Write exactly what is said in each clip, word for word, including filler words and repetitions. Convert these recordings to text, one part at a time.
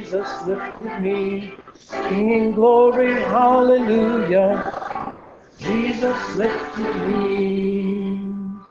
Jesus lifted me, singing glory, hallelujah. Jesus lifted me.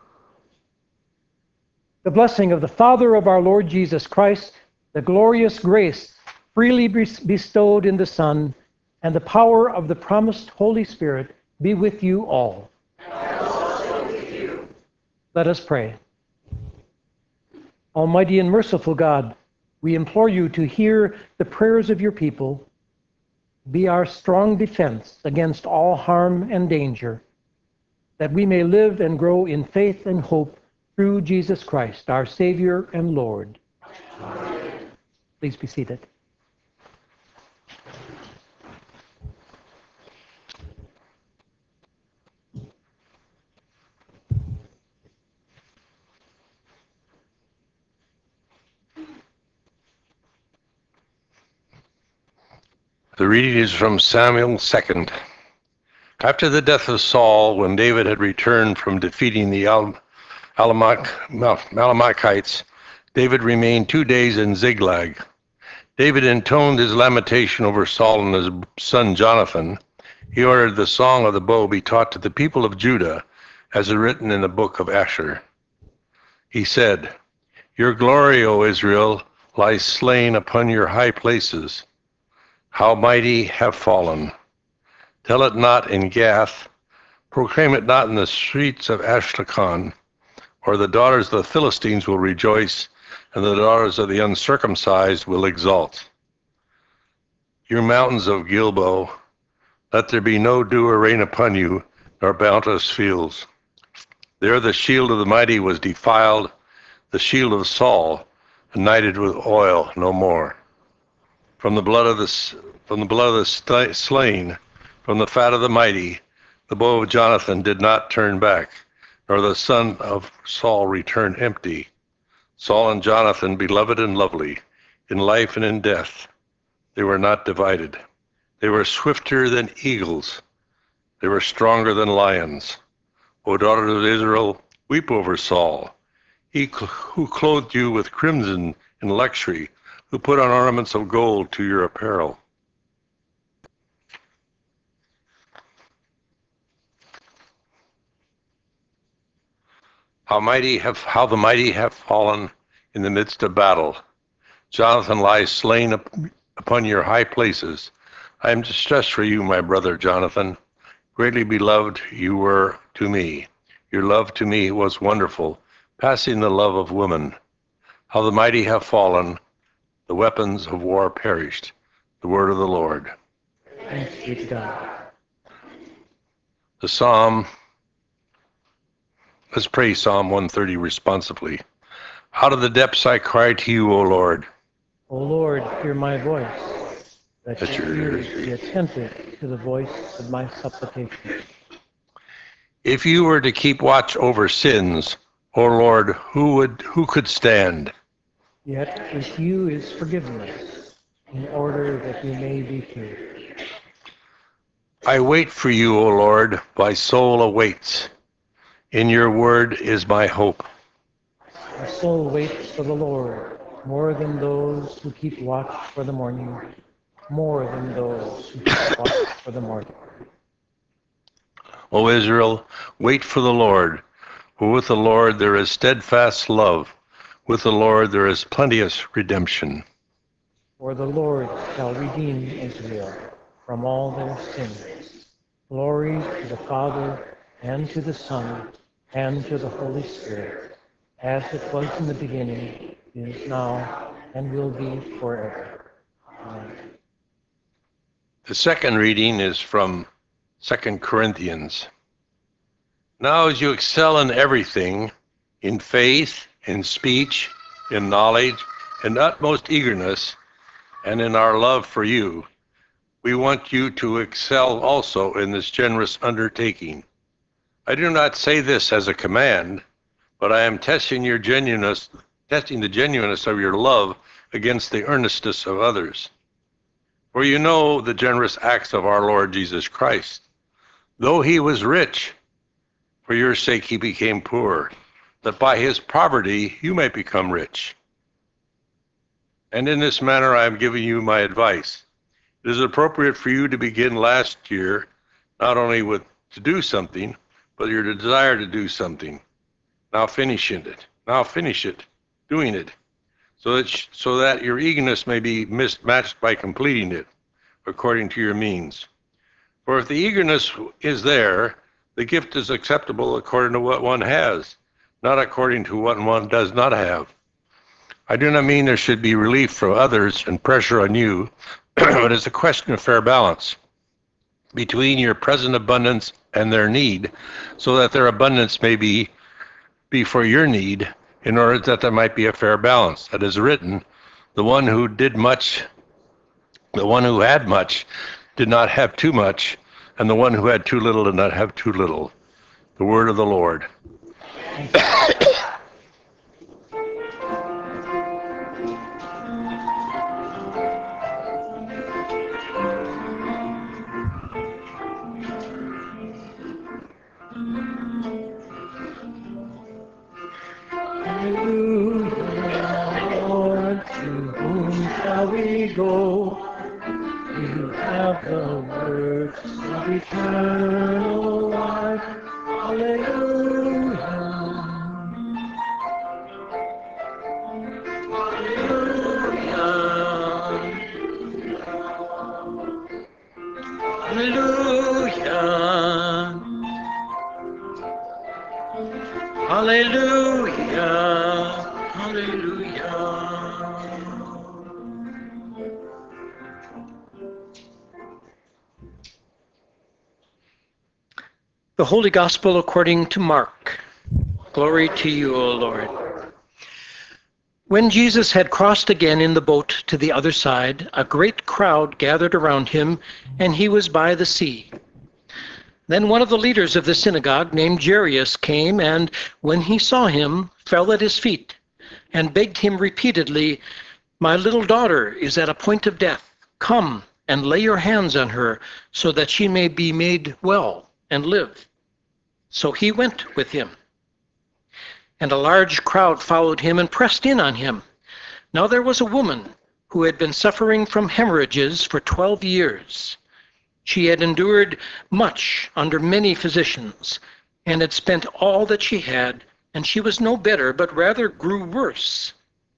The blessing of the Father of our Lord Jesus Christ, the glorious grace freely bestowed in the Son, and the power of the promised Holy Spirit be with you all. And also with you. Let us pray. Almighty and merciful God, we implore you to hear the prayers of your people. Be our strong defense against all harm and danger, that we may live and grow in faith and hope through Jesus Christ, our Savior and Lord. Amen. Please be seated. The reading is from Samuel second. After the death of Saul, when David had returned from defeating the Al- Alamach- Amalekites, David remained two days in Ziklag. David intoned his lamentation over Saul and his son Jonathan. He ordered the song of the bow be taught to the people of Judah, as is written in the book of Asher. He said, "Your glory, O Israel, lies slain upon your high places. How mighty have fallen. Tell it not in Gath, proclaim it not in the streets of Ashkelon, or the daughters of the Philistines will rejoice, and the daughters of the uncircumcised will exult. You mountains of Gilboa, let there be no dew or rain upon you, nor bounteous fields. There the shield of the mighty was defiled, the shield of Saul, anointed with oil no more. From the blood of the from the blood of the st- slain, from the fat of the mighty, the bow of Jonathan did not turn back, nor the son of Saul return empty. Saul and Jonathan, beloved and lovely, in life and in death, they were not divided. They were swifter than eagles. They were stronger than lions. O daughters of Israel, weep over Saul. He cl- who clothed you with crimson and luxury, who put on ornaments of gold to your apparel. How mighty have how the mighty have fallen in the midst of battle. Jonathan lies slain up, upon your high places. I am distressed for you, my brother Jonathan. Greatly beloved you were to me. Your love to me was wonderful, passing the love of women. How the mighty have fallen, the weapons of war perished. The word of the Lord. Thanks be to God. The Psalm, let's pray Psalm one thirty responsively. Out of the depths I cry to you, O Lord. O Lord, hear my voice. Let Let your your ears ears be attentive to the voice of my supplication. If you were to keep watch over sins, O Lord, who would who could stand? Yet with you is forgiveness, in order that you may be feared. I wait for you, O Lord, my soul awaits. In your word is my hope. My soul waits for the Lord, more than those who keep watch for the morning, more than those who keep watch for the morning. O Israel, wait for the Lord, for with the Lord there is steadfast love. With the Lord there is plenteous redemption. For the Lord shall redeem Israel from all their sins. Glory to the Father, and to the Son, and to the Holy Spirit, as it was in the beginning, is now, and will be forever. Amen. The second reading is from Second Corinthians. Now as you excel in everything, in faith, in speech, in knowledge, in utmost eagerness, and in our love for you, we want you to excel also in this generous undertaking. I do not say this as a command, but I am testing your genuineness, testing the genuineness of your love against the earnestness of others. For you know the generous acts of our Lord Jesus Christ. Though he was rich, for your sake he became poor, that by his poverty you might become rich. And in this manner I am giving you my advice. It is appropriate for you to begin last year, not only with to do something, but your desire to do something. Now finish it. Now finish it, doing it, so that sh- so that your eagerness may be mismatched by completing it, according to your means. For if the eagerness is there, the gift is acceptable according to what one has, not according to what one does not have. I do not mean there should be relief from others and pressure on you, but it's a question of fair balance between your present abundance and their need, so that their abundance may be, be for your need, in order that there might be a fair balance. That is written, the one who did much, the one who had much did not have too much, and the one who had too little did not have too little. The word of the Lord. Hallelujah, Lord, to whom shall we go? You have the words of eternal life. Hallelujah. Hallelujah. Hallelujah. Hallelujah. The Holy Gospel according to Mark. Glory to you, O Lord. When Jesus had crossed again in the boat to the other side, a great crowd gathered around him, and he was by the sea. Then one of the leaders of the synagogue, named Jairus, came, and when he saw him, fell at his feet, and begged him repeatedly, "My little daughter is at a point of death. Come and lay your hands on her, so that she may be made well and live." So he went with him. And a large crowd followed him and pressed in on him. Now there was a woman who had been suffering from hemorrhages for twelve years. She had endured much under many physicians, and had spent all that she had, and she was no better, but rather grew worse.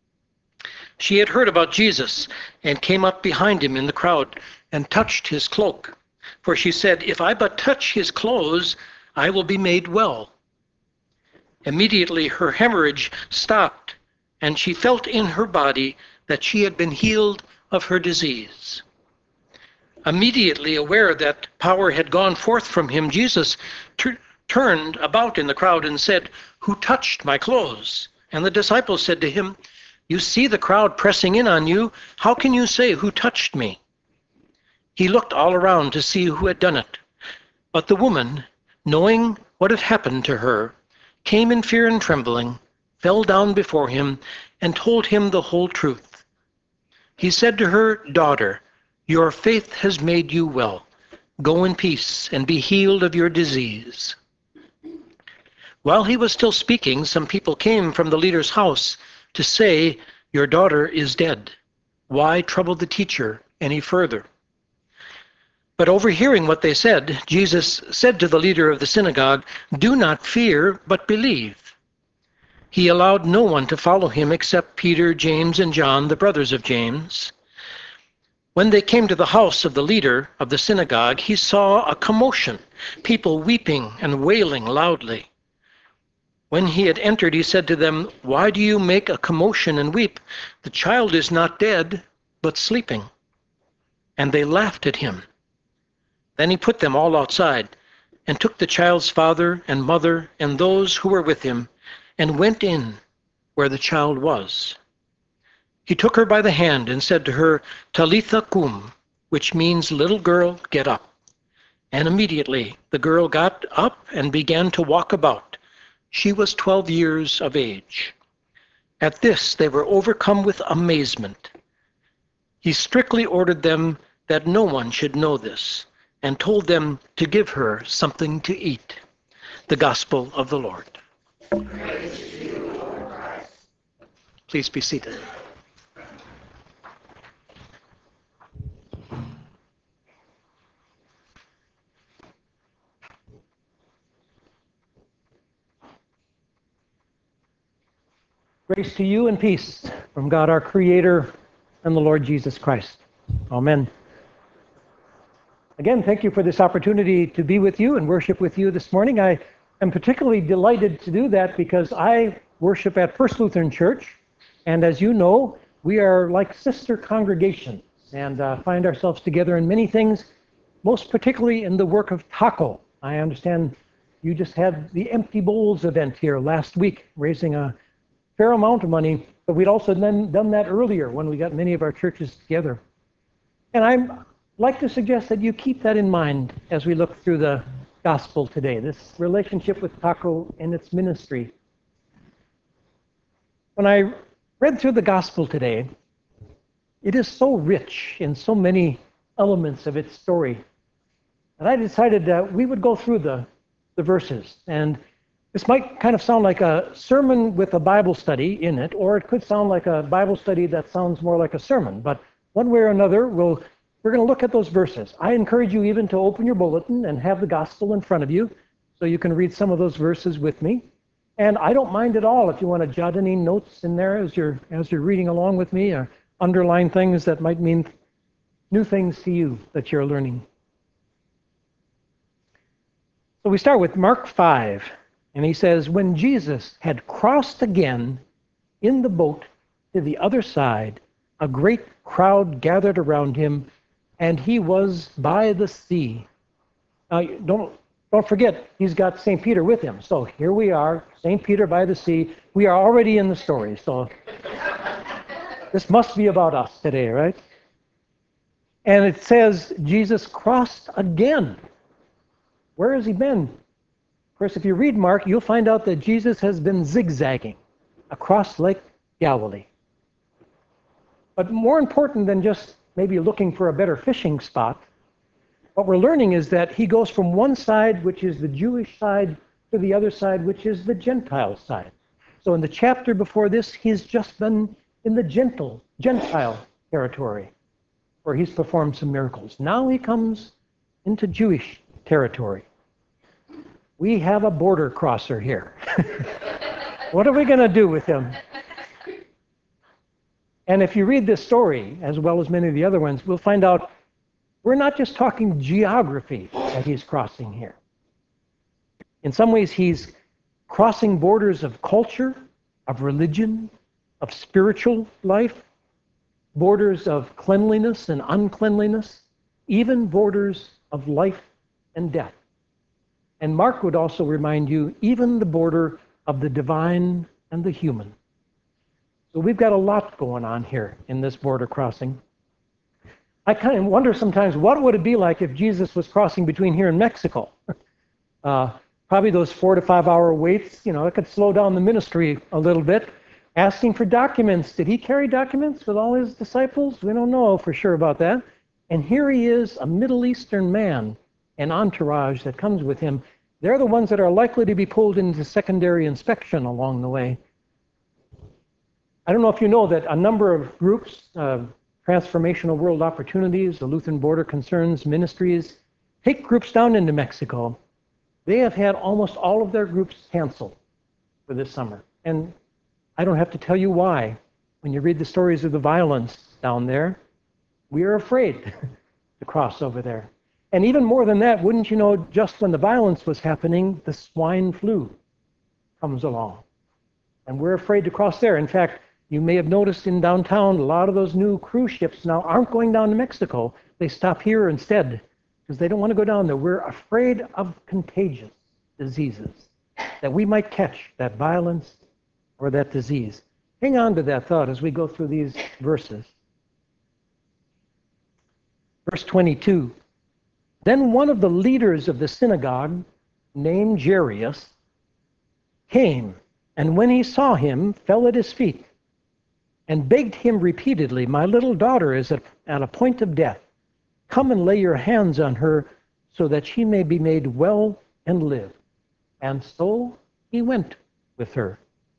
She had heard about Jesus, and came up behind him in the crowd, and touched his cloak. For she said, "If I but touch his clothes, I will be made well." Immediately her hemorrhage stopped, and she felt in her body that she had been healed of her disease. Immediately aware that power had gone forth from him, Jesus tur- turned about in the crowd and said, "Who touched my clothes?" And the disciples said to him, "You see the crowd pressing in on you. How can you say, 'Who touched me?'" He looked all around to see who had done it. But the woman, knowing what had happened to her, came in fear and trembling, fell down before him, and told him the whole truth. He said to her, "Daughter, your faith has made you well. Go in peace and be healed of your disease." While he was still speaking, some people came from the leader's house to say, "Your daughter is dead. Why trouble the teacher any further?" But overhearing what they said, Jesus said to the leader of the synagogue, "Do not fear, but believe." He allowed no one to follow him except Peter, James, and John, the brothers of James. When they came to the house of the leader of the synagogue, he saw a commotion, people weeping and wailing loudly. When he had entered, he said to them, "Why do you make a commotion and weep? The child is not dead, but sleeping." And they laughed at him. Then he put them all outside, and took the child's father and mother and those who were with him, and went in where the child was. He took her by the hand and said to her, "Talitha cum," which means, "Little girl, get up." And immediately the girl got up and began to walk about. She was twelve years of age. At this they were overcome with amazement. He strictly ordered them that no one should know this, and told them to give her something to eat. The Gospel of the Lord. Please be seated. Grace to you and peace from God our Creator and the Lord Jesus Christ. Amen. Again, thank you for this opportunity to be with you and worship with you this morning. I am particularly delighted to do that because I worship at First Lutheran Church, and as you know, we are like sister congregations and uh, find ourselves together in many things, most particularly in the work of taco. I understand you just had the Empty Bowls event here last week, raising a fair amount of money, but we'd also done, done that earlier when we got many of our churches together. And I'd like to suggest that you keep that in mind as we look through the gospel today, this relationship with taco and its ministry. When I read through the gospel today, it is so rich in so many elements of its story. And I decided that we would go through the, the verses. And this might kind of sound like a sermon with a Bible study in it, or it could sound like a Bible study that sounds more like a sermon. But one way or another, we'll, we're going to look at those verses. I encourage you even to open your bulletin and have the gospel in front of you so you can read some of those verses with me. And I don't mind at all if you want to jot any notes in there as you're, as you're reading along with me, or underline things that might mean new things to you that you're learning. So we start with Mark five. And he says, when Jesus had crossed again in the boat to the other side, a great crowd gathered around him, and he was by the sea. Now, don't, don't forget, he's got Saint Peter with him. So here we are, Saint Peter by the sea. We are already in the story. So this must be about us today, right? And it says, Jesus crossed again. Where has he been? Of course, if you read Mark, you'll find out that Jesus has been zigzagging across Lake Galilee. But more important than just maybe looking for a better fishing spot, what we're learning is that he goes from one side, which is the Jewish side, to the other side, which is the Gentile side. So in the chapter before this, he's just been in the gentle, Gentile territory, where he's performed some miracles. Now he comes into Jewish territory. We have a border crosser here. What are we going to do with him? And if you read this story, as well as many of the other ones, we'll find out we're not just talking geography that he's crossing here. In some ways, he's crossing borders of culture, of religion, of spiritual life, borders of cleanliness and uncleanliness, even borders of life and death. And Mark would also remind you, even the border of the divine and the human. So we've got a lot going on here in this border crossing. I kind of wonder sometimes, what would it be like if Jesus was crossing between here and Mexico? Uh, probably those four to five hour waits, you know, it could slow down the ministry a little bit. Asking for documents. Did he carry documents with all his disciples? We don't know for sure about that. And here he is, a Middle Eastern man, an entourage that comes with him. They're the ones that are likely to be pulled into secondary inspection along the way. I don't know if you know that a number of groups, uh, Transformational World Opportunities, the Lutheran Border Concerns Ministries, take groups down into Mexico. They have had almost all of their groups canceled for this summer. And I don't have to tell you why. When you read the stories of the violence down there, we are afraid to cross over there. And even more than that, wouldn't you know, just when the violence was happening, the swine flu comes along. And we're afraid to cross there. In fact, you may have noticed in downtown, a lot of those new cruise ships now aren't going down to Mexico. They stop here instead because they don't want to go down there. We're afraid of contagious diseases, that we might catch that violence or that disease. Hang on to that thought as we go through these verses. Verse twenty-two. Then one of the leaders of the synagogue, named Jairus, came, and when he saw him, fell at his feet, and begged him repeatedly, my little daughter is at, at a point of death. Come and lay your hands on her, so that she may be made well and live. And so he went with her.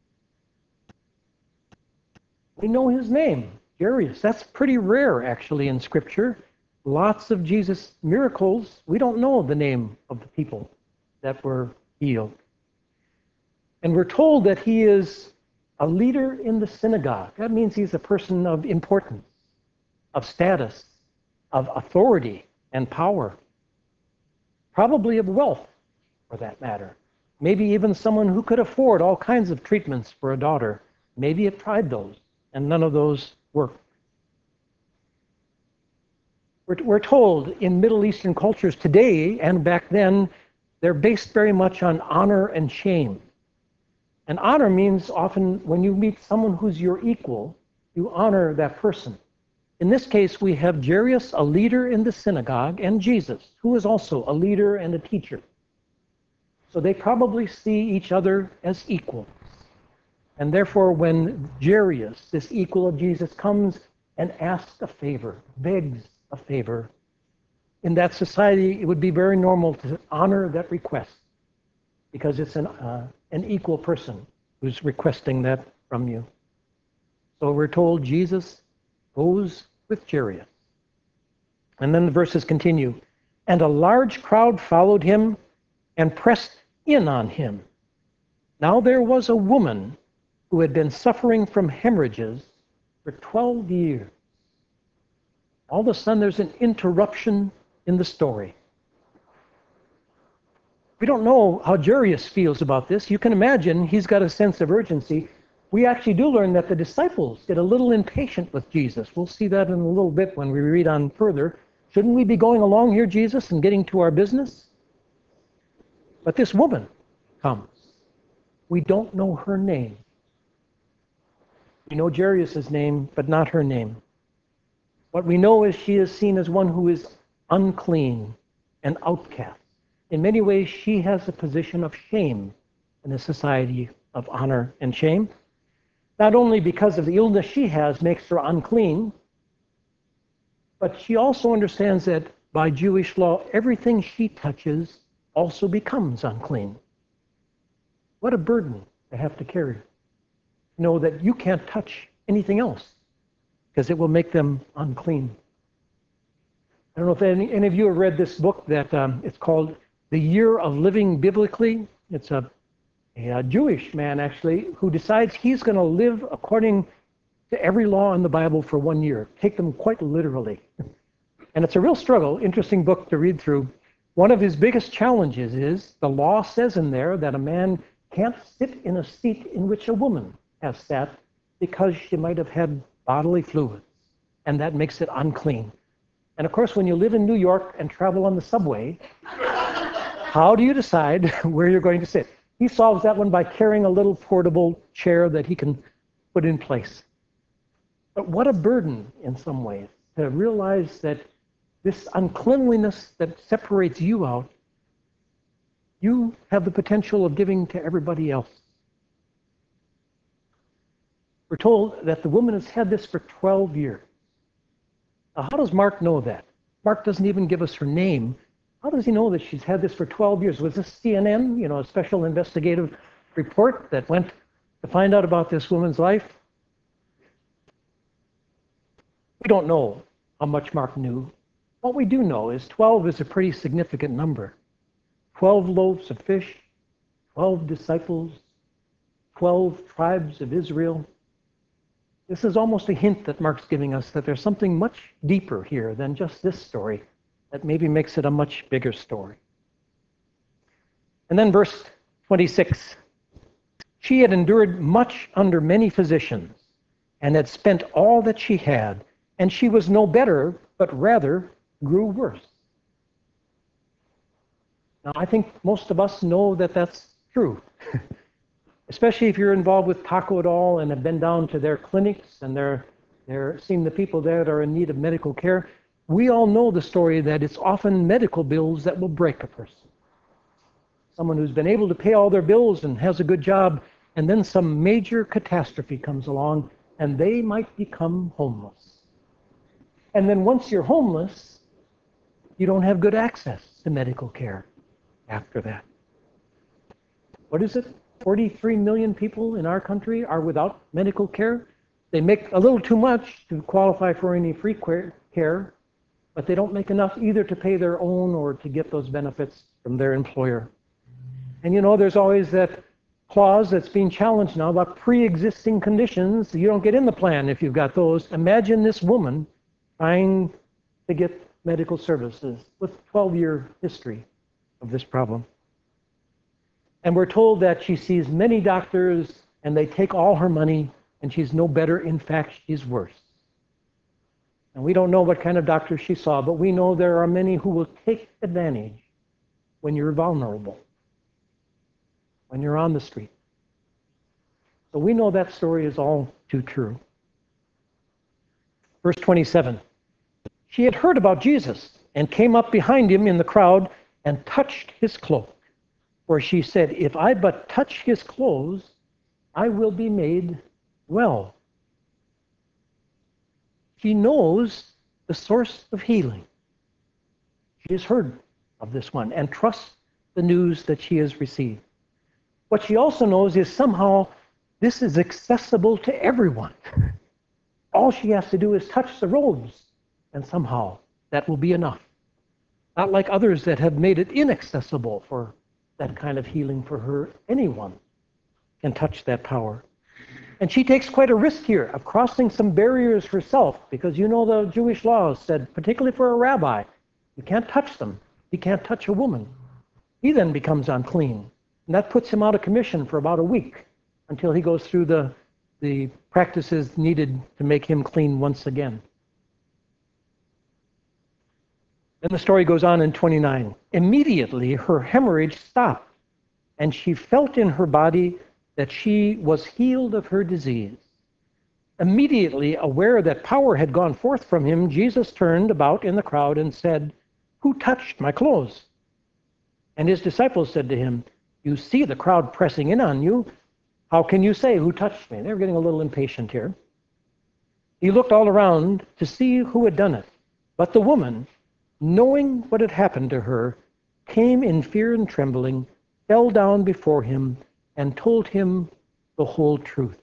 We know his name, Jairus. That's pretty rare, actually, in Scripture. Lots of Jesus' miracles, we don't know the name of the people that were healed. And we're told that he is A leader in the synagogue. That means he's a person of importance, of status, of authority and power. Probably of wealth, for that matter. Maybe even someone who could afford all kinds of treatments for a daughter. Maybe it tried those, and none of those worked. We're, we're told in Middle Eastern cultures today and back then, they're based very much on honor and shame. And honor means often when you meet someone who's your equal, you honor that person. In this case, we have Jairus, a leader in the synagogue, and Jesus, who is also a leader and a teacher. So they probably see each other as equals. And therefore, when Jairus, this equal of Jesus, comes and asks a favor, begs a favor, in that society, it would be very normal to honor that request because it's an, uh, an equal person who's requesting that from you. So we're told Jesus goes with Jairus. And then the verses continue. And a large crowd followed him and pressed in on him. Now there was a woman who had been suffering from hemorrhages for twelve years. All of a sudden there's an interruption in the story. We don't know how Jairus feels about this. You can imagine he's got a sense of urgency. We actually do learn that the disciples get a little impatient with Jesus. We'll see that in a little bit when we read on further. Shouldn't we be going along here, Jesus, and getting to our business? But this woman comes. We don't know her name. We know Jairus' name, but not her name. What we know is she is seen as one who is unclean and outcast. In many ways, she has a position of shame in a society of honor and shame. Not only because of the illness she has makes her unclean, but she also understands that by Jewish law, everything she touches also becomes unclean. What a burden to have to carry. Know that you can't touch anything else because it will make them unclean. I don't know if any, any of you have read this book that um, it's called The Year of Living Biblically. It's a, a Jewish man, actually, who decides he's going to live according to every law in the Bible for one year, take them quite literally. And it's a real struggle, interesting book to read through. One of his biggest challenges is the law says in there that a man can't sit in a seat in which a woman has sat because she might have had bodily fluids, and that makes it unclean. And of course, when you live in New York and travel on the subway, how do you decide where you're going to sit? He solves that one by carrying a little portable chair that he can put in place. But what a burden in some ways to realize that this uncleanliness that separates you out, you have the potential of giving to everybody else. We're told that the woman has had this for twelve years. Now, how does Mark know that? Mark doesn't even give us her name. How does he know that she's had this for twelve years? Was this C N N, you know, a special investigative report that went to find out about this woman's life? We don't know how much Mark knew. What we do know is twelve is a pretty significant number. twelve loaves of fish, twelve disciples, twelve tribes of Israel. This is almost a hint that Mark's giving us that there's something much deeper here than just this story that maybe makes it a much bigger story. And then verse twenty-six. She had endured much under many physicians and had spent all that she had, and she was no better, but rather grew worse. Now, I think most of us know that that's true. Especially if you're involved with Taco et al. And have been down to their clinics and they're, they're seeing the people there that are in need of medical care. We all know the story that it's often medical bills that will break a person. Someone who's been able to pay all their bills and has a good job, and then some major catastrophe comes along and they might become homeless. And then once you're homeless, you don't have good access to medical care after that. What is it? forty-three million people in our country are without medical care. They make a little too much to qualify for any free care, but they don't make enough either to pay their own or to get those benefits from their employer. And you know, there's always that clause that's being challenged now about pre-existing conditions. You don't get in the plan if you've got those. Imagine this woman trying to get medical services with a twelve-year history of this problem. And we're told that she sees many doctors and they take all her money and she's no better. In fact, she's worse. And we don't know what kind of doctor she saw, but we know there are many who will take advantage when you're vulnerable, when you're on the street. So we know that story is all too true. Verse twenty-seven. She had heard about Jesus and came up behind him in the crowd and touched his cloak. For she said, if I but touch his clothes, I will be made well. She knows the source of healing. She has heard of this one and trusts the news that she has received. What she also knows is somehow this is accessible to everyone. All she has to do is touch the robes, and somehow that will be enough. Not like others that have made it inaccessible for that kind of healing for her. Anyone can touch that power. And she takes quite a risk here of crossing some barriers herself, because you know the Jewish laws said, particularly for a rabbi, you can't touch them. He can't touch a woman. He then becomes unclean. And that puts him out of commission for about a week until he goes through the, the practices needed to make him clean once again. Then the story goes on in twenty-nine. Immediately her hemorrhage stopped, and she felt in her body that she was healed of her disease. Immediately aware that power had gone forth from him, Jesus turned about in the crowd and said, who touched my clothes? And his disciples said to him, you see the crowd pressing in on you. How can you say, who touched me? They're getting a little impatient here. He looked all around to see who had done it. But the woman, knowing what had happened to her, came in fear and trembling, fell down before him, and told him the whole truth.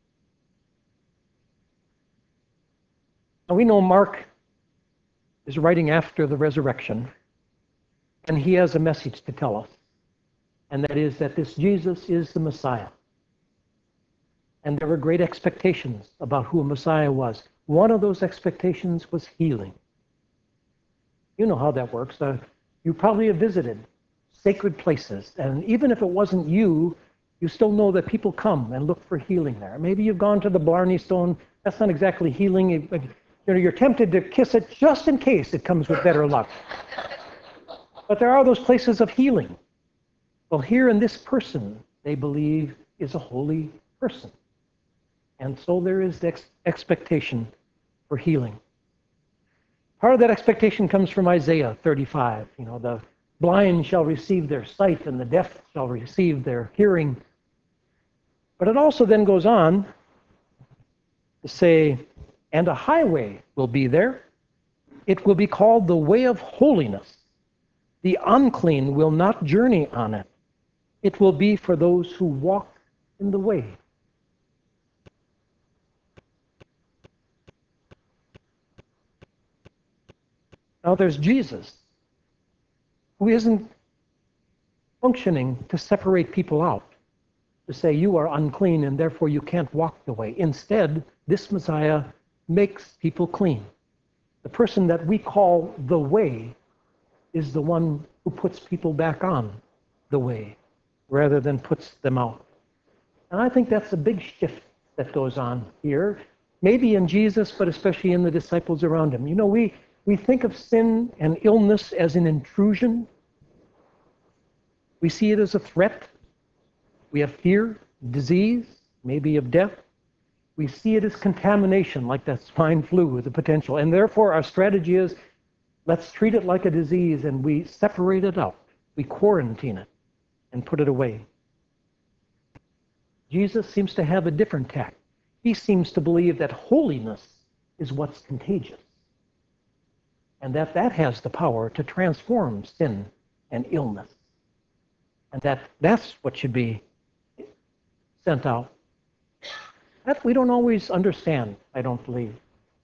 Now we know Mark is writing after the resurrection, and he has a message to tell us, and that is that this Jesus is the Messiah. And there were great expectations about who a Messiah was. One of those expectations was healing. You know how that works. Uh, you probably have visited sacred places, and even if it wasn't you, you still know that people come and look for healing there. Maybe you've gone to the Blarney Stone. That's not exactly healing. You know, you're tempted to kiss it just in case it comes with better luck. But there are those places of healing. Well, here in this person, they believe, is a holy person. And so there is the ex- expectation for healing. Part of that expectation comes from Isaiah thirty-five. You know, the blind shall receive their sight and the deaf shall receive their hearing. But it also then goes on to say, and a highway will be there. It will be called the way of holiness. The unclean will not journey on it. It will be for those who walk in the way. Now there's Jesus, who isn't functioning to separate people out, to say you are unclean and therefore you can't walk the way. Instead, this Messiah makes people clean. The person that we call the way is the one who puts people back on the way rather than puts them out. And I think that's a big shift that goes on here, maybe in Jesus, but especially in the disciples around him. You know, we, we think of sin and illness as an intrusion. We see it as a threat. We have fear, disease, maybe of death. We see it as contamination, like that swine flu, the potential. And therefore, our strategy is, let's treat it like a disease, and we separate it out. We quarantine it and put it away. Jesus seems to have a different tack. He seems to believe that holiness is what's contagious, and that that has the power to transform sin and illness, and that that's what should be sent out. That we don't always understand, I don't believe.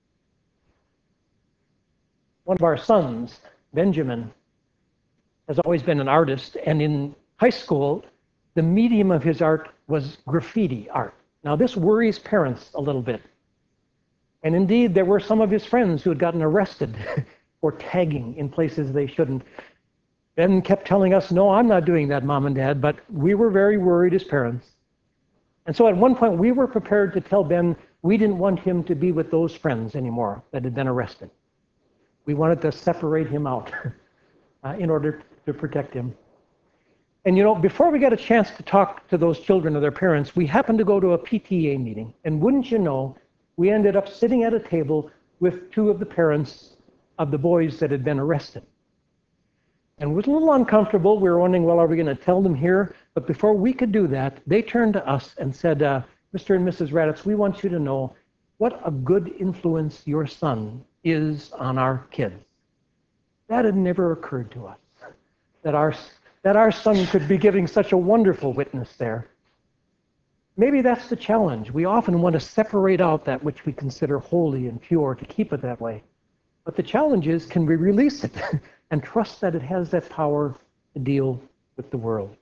One of our sons, Benjamin, has always been an artist, and in high school, the medium of his art was graffiti art. Now, this worries parents a little bit. And indeed, there were some of his friends who had gotten arrested for tagging in places they shouldn't. Ben kept telling us, no, I'm not doing that, Mom and Dad, but we were very worried as parents. And so at one point, we were prepared to tell Ben we didn't want him to be with those friends anymore that had been arrested. We wanted to separate him out uh, in order to protect him. And you know, before we got a chance to talk to those children or their parents, we happened to go to a P T A meeting. And wouldn't you know, we ended up sitting at a table with two of the parents of the boys that had been arrested. And it was a little uncomfortable. We were wondering, well, are we going to tell them here? But before we could do that, they turned to us and said, uh, Mister and Missus Raditz, we want you to know what a good influence your son is on our kids. That had never occurred to us, that our, that our son could be giving such a wonderful witness there. Maybe that's the challenge. We often want to separate out that which we consider holy and pure to keep it that way. But the challenge is, can we release it and trust that it has that power to deal with the world?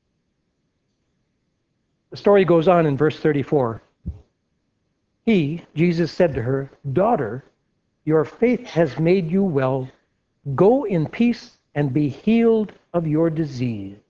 The story goes on in verse thirty-four. He, Jesus, said to her, "Daughter, your faith has made you well. Go in peace and be healed of your disease."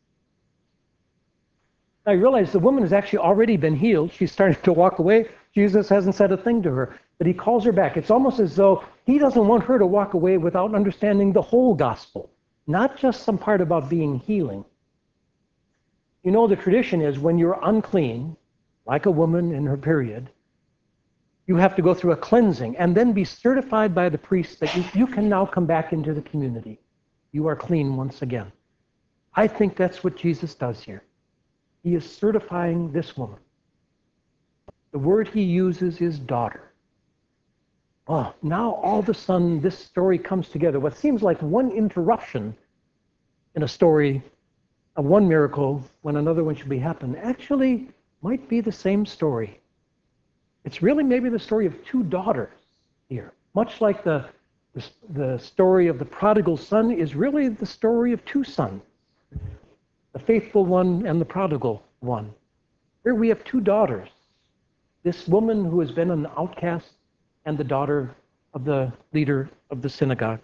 Now you realize the woman has actually already been healed. She's starting to walk away. Jesus hasn't said a thing to her, but he calls her back. It's almost as though he doesn't want her to walk away without understanding the whole gospel, not just some part about being healing. You know, the tradition is when you're unclean, like a woman in her period, you have to go through a cleansing and then be certified by the priest that you, you can now come back into the community. You are clean once again. I think that's what Jesus does here. He is certifying this woman. The word he uses is daughter. Oh, now all of a sudden this story comes together. What seems like one interruption in a story of one miracle when another one should be happening actually might be the same story. It's really maybe the story of two daughters here. Much like the, the, the story of the prodigal son is really the story of two sons. The faithful one and the prodigal one. Here we have two daughters. This woman who has been an outcast and the daughter of the leader of the synagogue.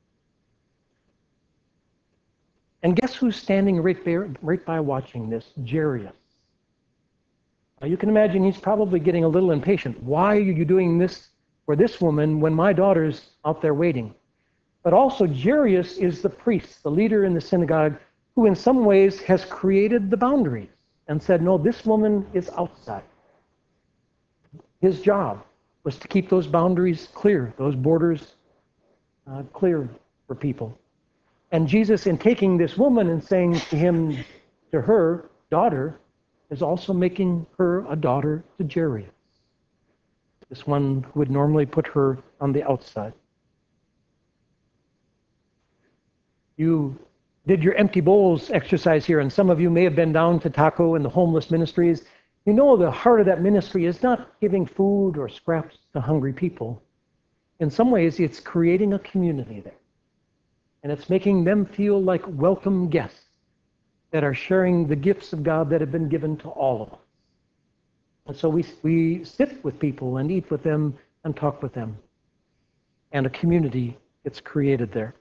And guess who's standing right, there, right by watching this? Jairus. Now you can imagine he's probably getting a little impatient. Why are you doing this for this woman when my daughter's out there waiting? But also Jairus is the priest, the leader in the synagogue, who in some ways has created the boundaries and said, no, this woman is outside. His job was to keep those boundaries clear, those borders uh, clear for people. And Jesus, in taking this woman and saying to him, to her, daughter, is also making her a daughter to Jairus, this one who would normally put her on the outside. You did your empty bowls exercise here, and some of you may have been down to Taco and the homeless ministries. You know the heart of that ministry is not giving food or scraps to hungry people. In some ways, it's creating a community there. And it's making them feel like welcome guests that are sharing the gifts of God that have been given to all of us. And so we, we sit with people and eat with them and talk with them. And a community gets created there.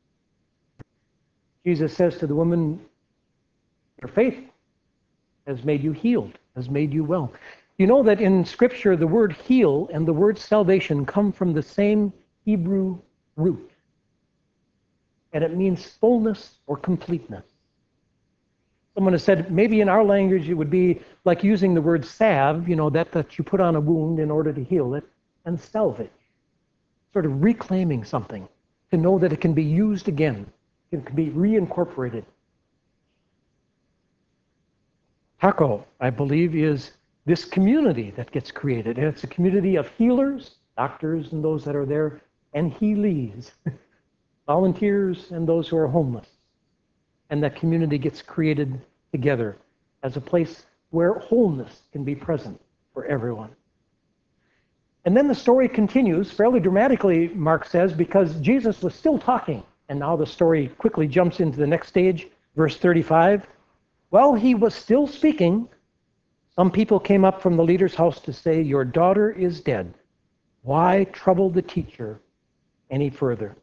Jesus says to the woman, your faith has made you healed, has made you well. You know that in Scripture, the word heal and the word salvation come from the same Hebrew root. And it means fullness or completeness. Someone has said, maybe in our language it would be like using the word salve, you know, that, that you put on a wound in order to heal it, and salvage. Sort of reclaiming something, to know that it can be used again. It can be reincorporated. Taco, I believe, is this community that gets created. And it's a community of healers, doctors and those that are there, and healees, volunteers and those who are homeless. And that community gets created together as a place where wholeness can be present for everyone. And then the story continues fairly dramatically, Mark says, because Jesus was still talking. And now the story quickly jumps into the next stage, verse thirty-five. While he was still speaking, some people came up from the leader's house to say, "Your daughter is dead. Why trouble the teacher any further?"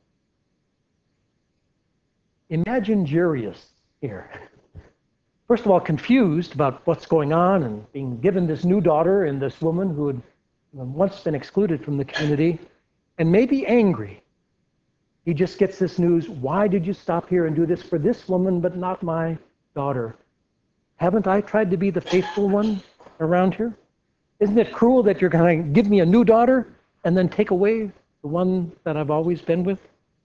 Imagine Jairus here. First of all, confused about what's going on and being given this new daughter and this woman who had once been excluded from the community, and maybe angry. He just gets this news, "Why did you stop here and do this for this woman but not my daughter? Haven't I tried to be the faithful one around here? Isn't it cruel that you're going to give me a new daughter and then take away the one that I've always been with?"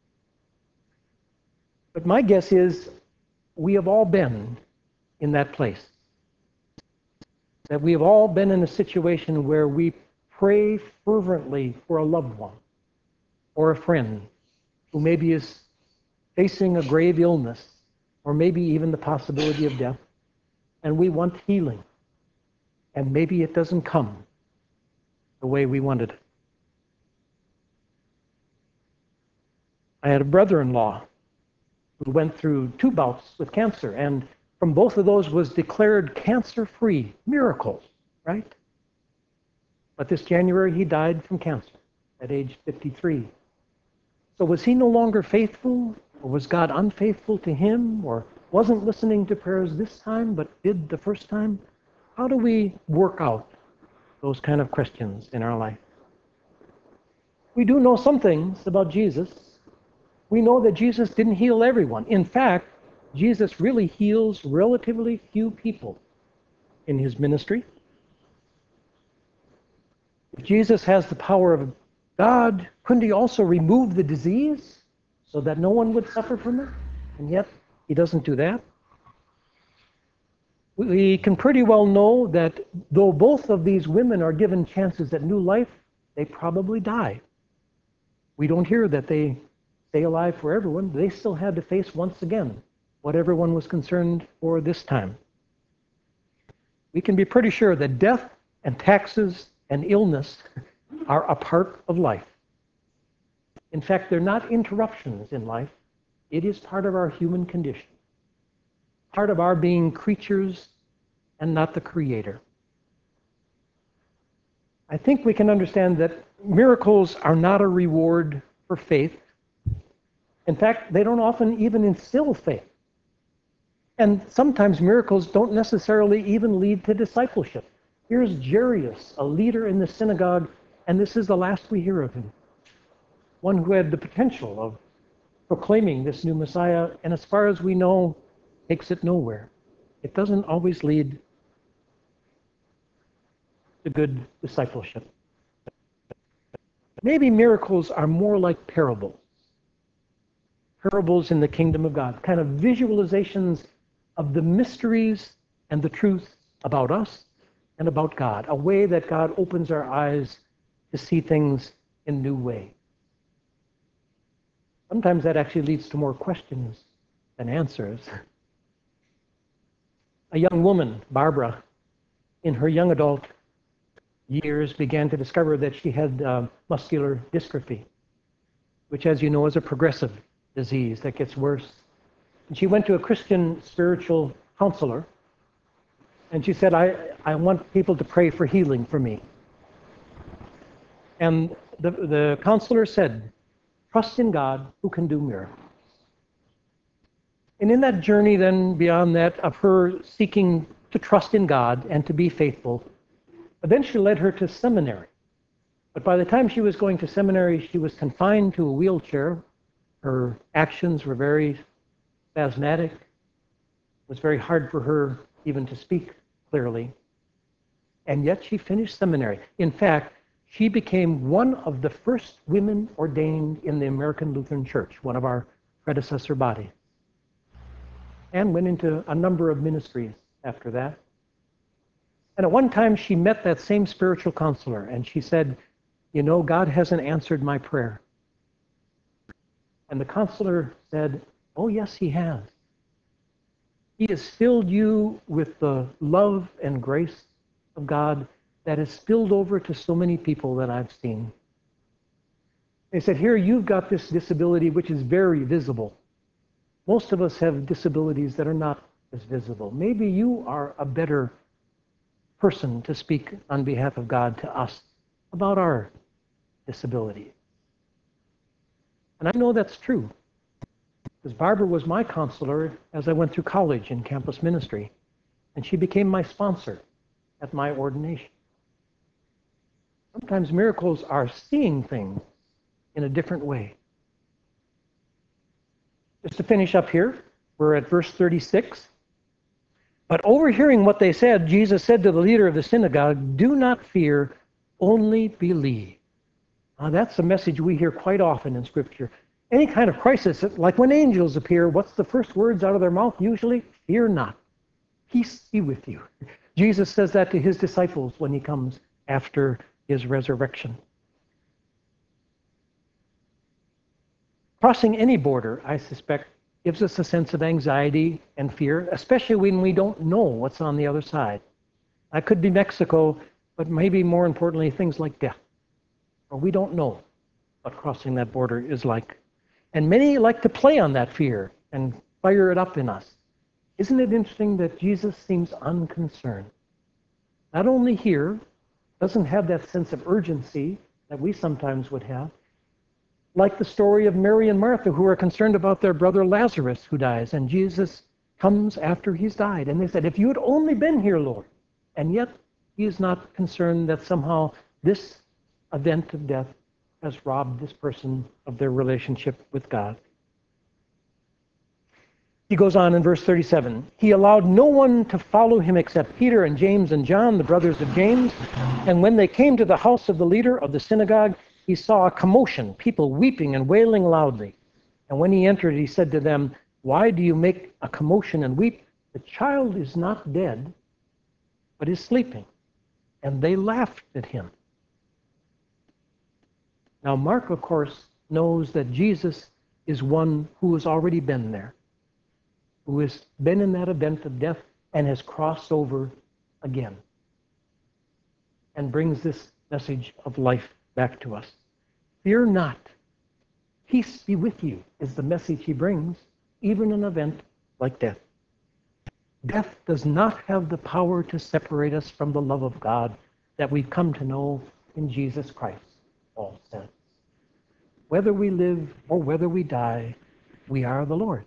But my guess is we have all been in that place. That we have all been in a situation where we pray fervently for a loved one or a friend who maybe is facing a grave illness or maybe even the possibility of death, and we want healing. And maybe it doesn't come the way we wanted it. I had a brother-in-law who went through two bouts with cancer, and from both of those was declared cancer-free. Miracles, right? But this January he died from cancer at age fifty-three. So was he no longer faithful, or was God unfaithful to him, or wasn't listening to prayers this time but did the first time? How do we work out those kind of questions in our life? We do know some things about Jesus. We know that Jesus didn't heal everyone. In fact, Jesus really heals relatively few people in his ministry. If Jesus has the power of God, couldn't he also remove the disease so that no one would suffer from it? And yet, he doesn't do that. We can pretty well know that though both of these women are given chances at new life, they probably die. We don't hear that they stay alive for everyone. They still had to face once again what everyone was concerned for this time. We can be pretty sure that death and taxes and illness are a part of life. In fact, they're not interruptions in life. It is part of our human condition, part of our being creatures and not the creator. I think we can understand that miracles are not a reward for faith. In fact, they don't often even instill faith. And sometimes miracles don't necessarily even lead to discipleship. Here's Jairus, a leader in the synagogue, and this is the last we hear of him. One who had the potential of proclaiming this new Messiah, and as far as we know, takes it nowhere. It doesn't always lead to good discipleship. Maybe miracles are more like parables. Parables in the kingdom of God, kind of visualizations of the mysteries and the truth about us and about God, a way that God opens our eyes to see things in new ways. Sometimes that actually leads to more questions than answers. A young woman, Barbara, in her young adult years began to discover that she had uh, muscular dystrophy, which, as you know, is a progressive disease that gets worse. And she went to a Christian spiritual counselor, and she said, I, I want people to pray for healing for me. And the, the counselor said, trust in God who can do miracles. And in that journey then, beyond that, of her seeking to trust in God and to be faithful, eventually led her to seminary. But by the time she was going to seminary, she was confined to a wheelchair. Her actions were very spasmodic. It was very hard for her even to speak clearly. And yet she finished seminary. In fact, she became one of the first women ordained in the American Lutheran Church, one of our predecessor bodies, and went into a number of ministries after that. And at one time she met that same spiritual counselor, and she said, you know, God hasn't answered my prayer. And the counselor said, oh, yes, he has. He has filled you with the love and grace of God that has spilled over to so many people that I've seen. They said, here, you've got this disability which is very visible. Most of us have disabilities that are not is visible. Maybe you are a better person to speak on behalf of God to us about our disability. And I know that's true, because Barbara was my counselor as I went through college in campus ministry, and she became my sponsor at my ordination. Sometimes miracles are seeing things in a different way. Just to finish up here, we're at verse thirty-six. But overhearing what they said, Jesus said to the leader of the synagogue, "Do not fear, only believe." Now, that's a message we hear quite often in Scripture. Any kind of crisis, like when angels appear, what's the first words out of their mouth usually? Fear not. Peace be with you. Jesus says that to his disciples when he comes after his resurrection. Crossing any border, I suspect, gives us a sense of anxiety and fear, especially when we don't know what's on the other side. That could be Mexico, but maybe more importantly, things like death. Or we don't know what crossing that border is like. And many like to play on that fear and fire it up in us. Isn't it interesting that Jesus seems unconcerned? Not only here, doesn't have that sense of urgency that we sometimes would have, like the story of Mary and Martha, who are concerned about their brother Lazarus who dies, and Jesus comes after he's died. And they said, "If you had only been here, Lord." And yet, he is not concerned that somehow this event of death has robbed this person of their relationship with God. He goes on in verse thirty-seven. He allowed no one to follow him except Peter and James and John, the brothers of James. And when they came to the house of the leader of the synagogue, he saw a commotion, people weeping and wailing loudly. And when he entered, he said to them, "Why do you make a commotion and weep? The child is not dead, but is sleeping." And they laughed at him. Now, Mark, of course, knows that Jesus is one who has already been there, who has been in that event of death and has crossed over again and brings this message of life back to us. Fear not. Peace be with you is the message he brings, even in an event like death. Death does not have the power to separate us from the love of God that we've come to know in Jesus Christ, Paul says. Whether we live or whether we die, we are the Lord.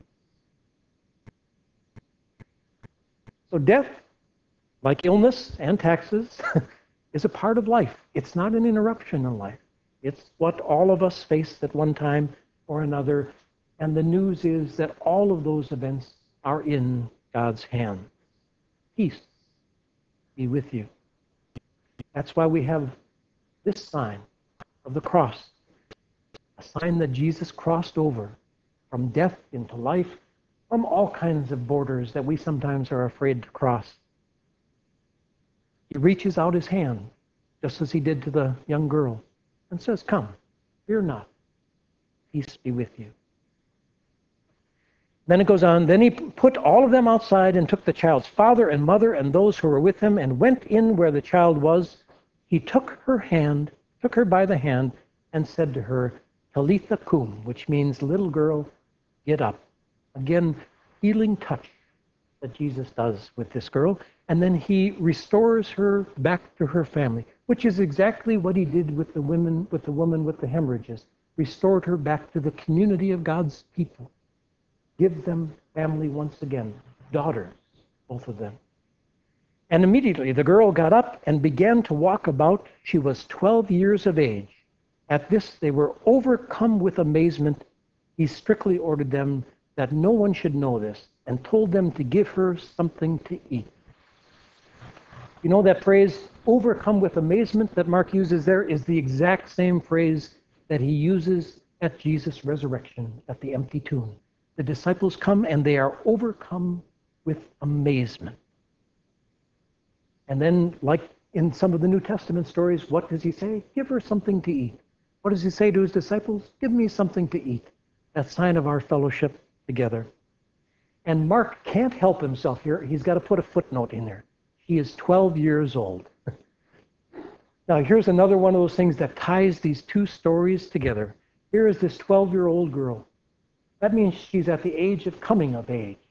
So death, like illness and taxes, is a part of life. It's not an interruption in life. It's what all of us face at one time or another. And the news is that all of those events are in God's hand. Peace be with you. That's why we have this sign of the cross, a sign that Jesus crossed over from death into life, from all kinds of borders that we sometimes are afraid to cross. He reaches out his hand, just as he did to the young girl, and says, "Come, fear not. Peace be with you." Then it goes on, then he put all of them outside and took the child's father and mother and those who were with him and went in where the child was. He took her hand, took her by the hand, and said to her, "Talitha cum," which means, "Little girl, get up." Again, healing touch that Jesus does with this girl. And then he restores her back to her family, which is exactly what he did with the women, with the woman with the hemorrhages. Restored her back to the community of God's people. Give them family once again, daughters, both of them. And immediately the girl got up and began to walk about. She was twelve years of age. At this they were overcome with amazement. He strictly ordered them that no one should know this and told them to give her something to eat. You know, that phrase, overcome with amazement, that Mark uses there is the exact same phrase that he uses at Jesus' resurrection at the empty tomb. The disciples come and they are overcome with amazement. And then, like in some of the New Testament stories, what does he say? Give her something to eat. What does he say to his disciples? Give me something to eat. That sign of our fellowship together. And Mark can't help himself here. He's got to put a footnote in there. He is twelve years old. Now, here's another one of those things that ties these two stories together. Here is this twelve-year-old girl. That means she's at the age of coming of age.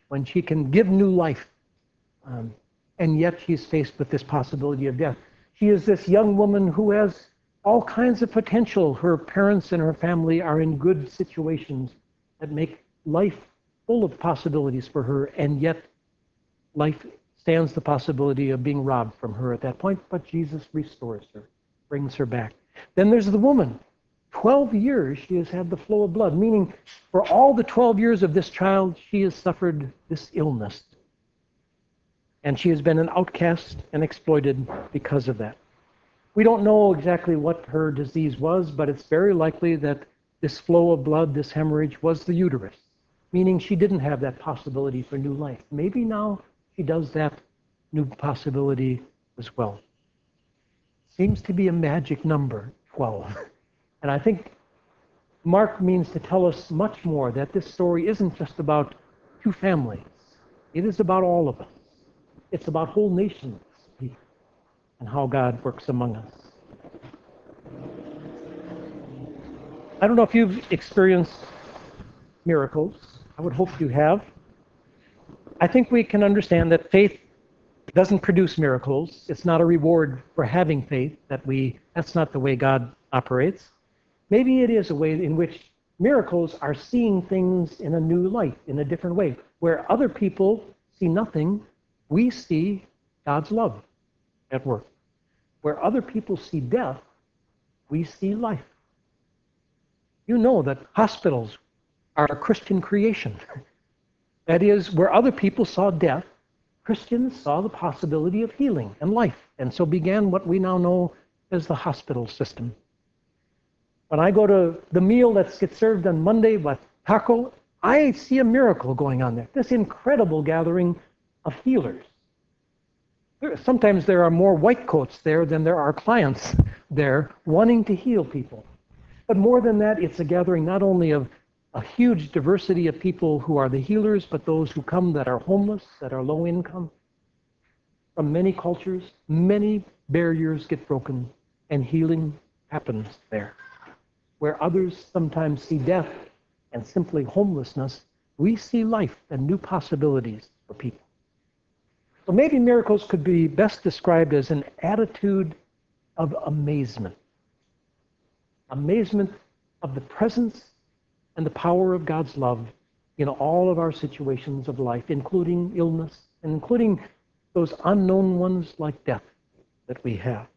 when she can give new life. Um, and yet she's faced with this possibility of death. She is this young woman who has all kinds of potential. Her parents and her family are in good situations that make life full of possibilities for her, and yet life stands the possibility of being robbed from her at that point, but Jesus restores her, brings her back. Then there's the woman. twelve years she has had the flow of blood, meaning for all the twelve years of this child, she has suffered this illness. And she has been an outcast and exploited because of that. We don't know exactly what her disease was, but it's very likely that this flow of blood, this hemorrhage, was the uterus, meaning she didn't have that possibility for new life. Maybe now she does that new possibility as well. Seems to be a magic number, twelve. And I think Mark means to tell us much more, that this story isn't just about two families. It is about all of us. It's about whole nations and how God works among us. I don't know if you've experienced miracles. I would hope you have. I think we can understand that faith doesn't produce miracles. It's not a reward for having faith. That we that's not the way God operates. Maybe it is a way in which miracles are seeing things in a new light, in a different way. Where other people see nothing, we see God's love at work. Where other people see death, we see life. You know that hospitals are a Christian creation. That is, where other people saw death, Christians saw the possibility of healing and life, and so began what we now know as the hospital system. When I go to the meal that gets served on Monday with taco, I see a miracle going on there. This incredible gathering of healers. Sometimes there are more white coats there than there are clients there wanting to heal people. But more than that, it's a gathering not only of a huge diversity of people who are the healers, but those who come that are homeless, that are low income. From many cultures, many barriers get broken, and healing happens there. Where others sometimes see death and simply homelessness, we see life and new possibilities for people. So maybe miracles could be best described as an attitude of amazement. Amazement of the presence and the power of God's love in all of our situations of life, including illness, and including those unknown ones like death that we have.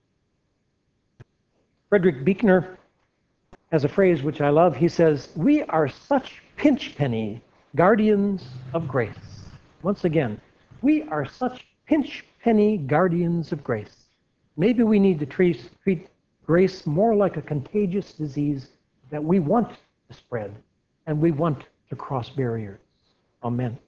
Frederick Buechner has a phrase which I love. He says, "We are such pinch penny guardians of grace." Once again, we are such pinch penny guardians of grace. Maybe we need to treat, treat grace more like a contagious disease that we want to spread and we want to cross barriers. Amen.